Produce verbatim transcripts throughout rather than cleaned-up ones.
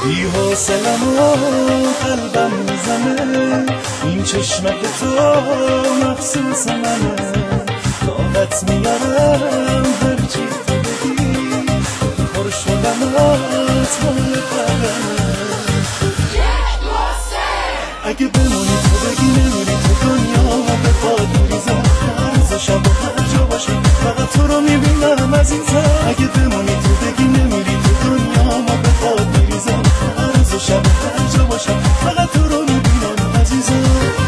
بی حوصلم و قلبم میزنه، این چشمک تو مخصوص منه. طاقت میارم هرچی تو بگی، پر شدم ات مال قلمه. اگه بمونی تو بگی نمیری تو دنیا و به پاد میریزم، روز شب و هر جا باشم فقط تو رو میبینم عزیزم. اگه بمونی تو بگی نمیری تو دنیا و به پاد میریزم، روز شب و هر جا باشم فقط تو رو میبینم عزیزم.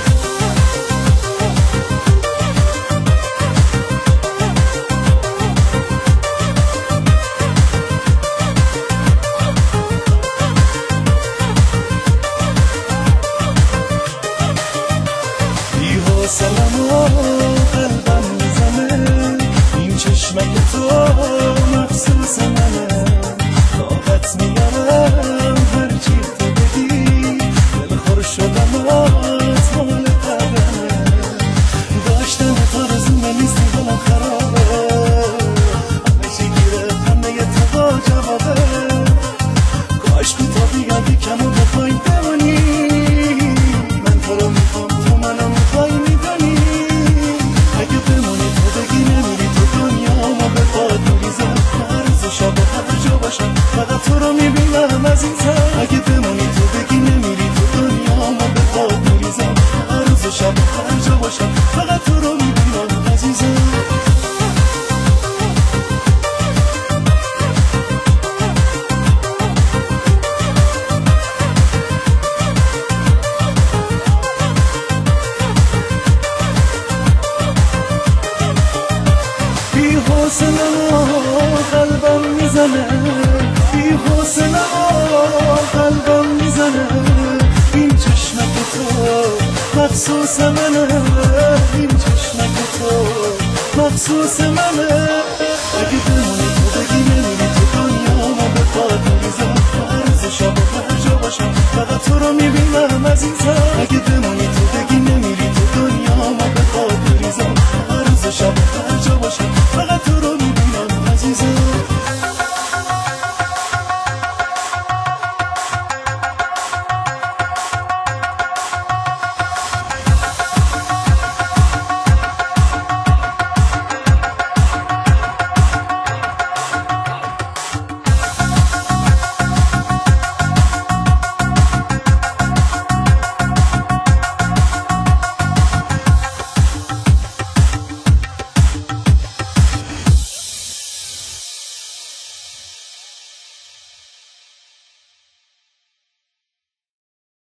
حوصلم و قلبم میزنه، این چشمک تو مخصوص منه. طاقت میارم هرچی تو بگی، دلخور شدم ات مال قلمه. داشتن تو رزومه نیستی دلم خرابه، همه چی گیره خنده تو با جوابه. کاش بی تو بیادی کم و بخوای بمونی، من تو رو میخوام تو منو میخوای میدونی. اگه بمونی تو بگی نمیری تو دنیا ما به پاد میریزم، هر روز شب و هر جا باشم فقط تو رو میبینم عزیزم. اگه بمونی تو بگی نمیری تو دنیا ما به پاد میریزم، هر روز شب و هر جا باشم فقط تو رو میبینم عزیزم. بی حوصلم قلبم میزنه، بی حوصلم قلبم میزنه. این چشمک تو مخصوص منه، این چشمک تو مخصوص منه. اگه بمونی تو بگی نمیری تو دنیا ما به پاد میریزم، هر روز شب و هر جا باشم فقط تو رو میبینم عزیزم. اگه بمونی تو بگی نمیری تو دنیا ما به پاد میریزم، هر روز شب